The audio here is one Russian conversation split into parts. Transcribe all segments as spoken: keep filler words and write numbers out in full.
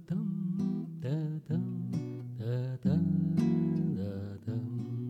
Та-там, та-там, та-там, та-там.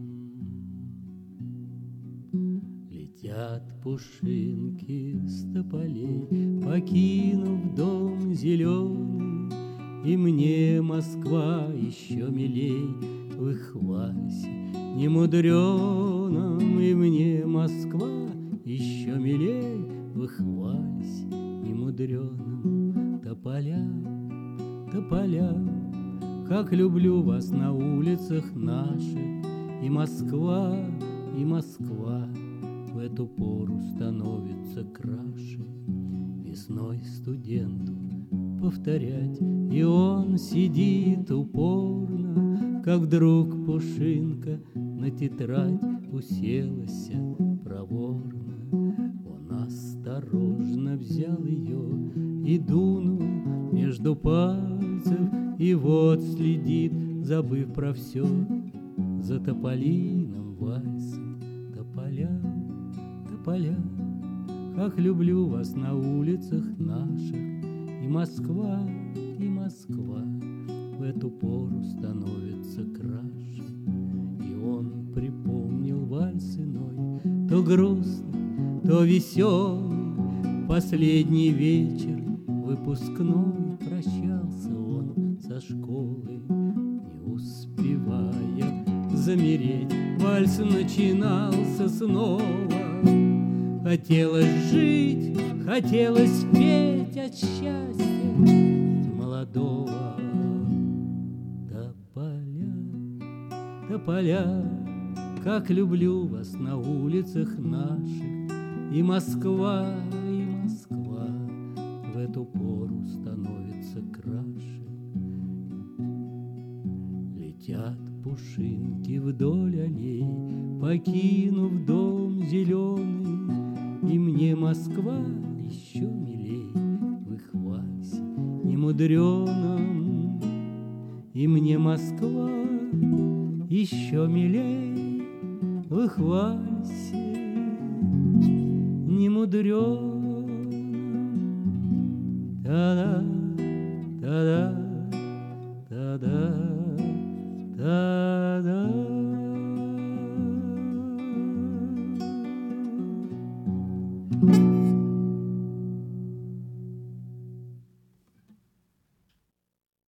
Летят пушинки с тополей, покинув дом зеленый, и мне Москва еще милей в их вальсе немудреном, и мне Москва еще милей в их вальсе немудреном. Тополя, тополя, как люблю вас на улицах наших, и Москва, и Москва в эту пору становится краше. Весной студенту повторять, и он сидит упорно, как вдруг пушинка на тетрадь уселась проворно. Он осторожно взял ее и дунул между пальцев, и вот следит, забыв про все, за тополиным вальсом. Тополя, тополя, как люблю вас на улицах наших, и Москва, и Москва в эту пору становится краше. И он припомнил вальс иной, то грустный, то веселый, последний вечер выпускной. Прощался он со школой, не успевая замереть, вальс начинался снова. Хотелось жить, хотелось петь от счастья молодого. Тополя, тополя, как люблю вас на улицах наших, и Москва, и Москва в эту пору становится краше. Летят пушинки вдоль аллей, покинув дом зеленый, и мне Москва еще милей в их вальсе немудреном, и мне Москва еще милей в их вальсе немудреном. Та-да, та-да, та-да.